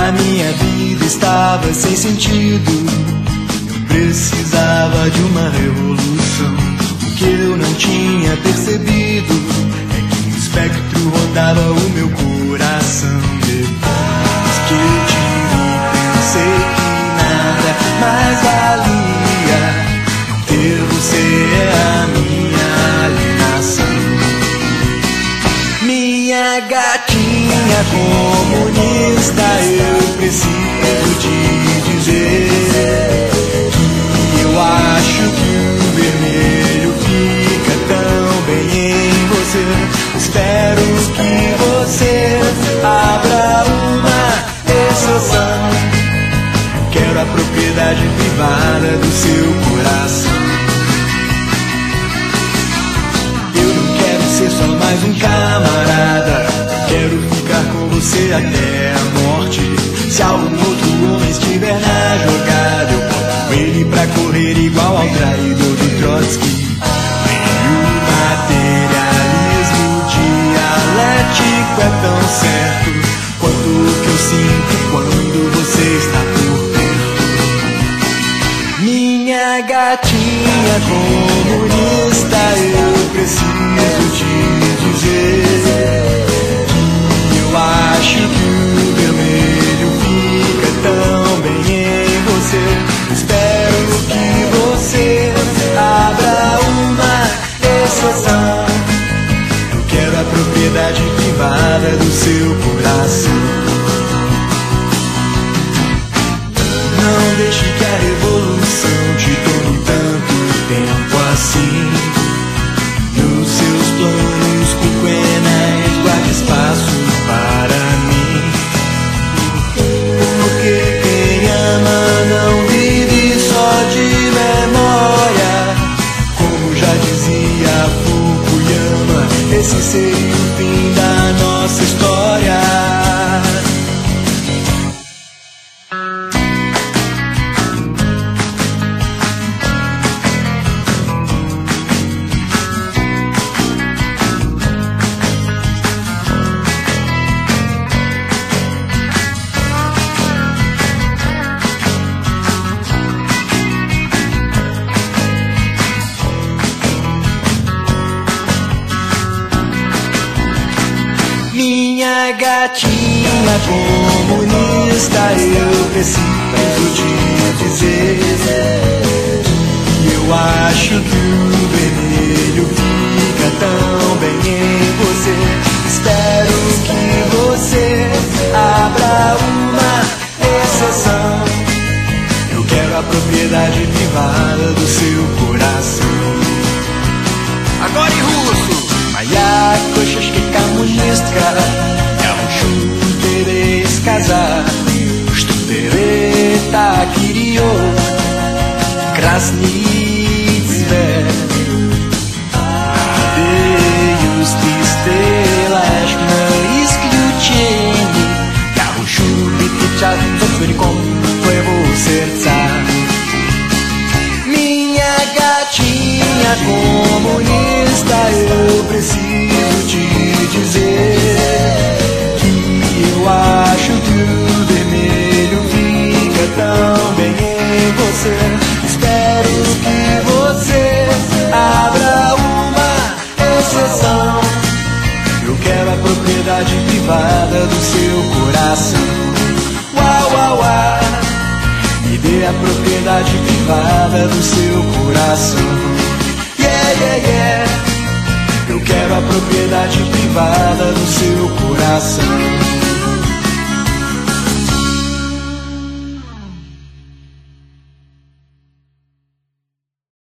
A minha vida estava sem sentido, eu precisava de uma revolução. O que eu não tinha percebido é que um espectro rodava o meu coração. Depois que eu te vi, pensei que nada mais valia. Ter você é a minha alienação. Minha gatinha comunista, eu preciso te dizer que eu acho que o vermelho fica tão bem em você. Espero que você abra uma exceção. Quero a propriedade privada do seu coração. Eu não quero ser só mais um camarada, quero ficar com você até a morte. Se algum outro homem estiver na jogada, eu boto ele pra correr igual ao traidor do Trotsky. E o materialismo dialético é tão certo quanto o que eu sinto quando você está por perto. Minha gatinha comunista, eu preciso te dizer que eu acho que o vermelho fica tão bem em você. Espero que você abra uma exceção. Eu quero a propriedade privada do seu coração. Não deixe que a revolução te tome tanto tempo assim. Nos seus planos quinquenais guarde espaço para mim. Porque quem ama não vive só de memória. Como já dizia Fukuyama, esse seria o fim da nossa história. Minha gatinha comunista, eu preciso te dizer que eu acho que o vermelho fica tão bem em você. Espero que você abra uma exceção. Eu quero a propriedade privada do seu coração. Agora em russo. Моя кошечка коммунистка, я хочу тебе сказать, что ты так ее красный цвет. Надеюсь, ты сделаешь на исключение. Я хочу лететь целиком твоего сердца. Minha gatinha comunista, eu preciso te dizer que eu acho que o vermelho fica tão bem em você. Espero que você abra uma exceção. Eu quero a propriedade privada do seu coração. Uau, uau, uau. Me dê a propriedade privada do seu coração. Yeah, yeah, yeah. Eu quero a propriedade privada do seu coração.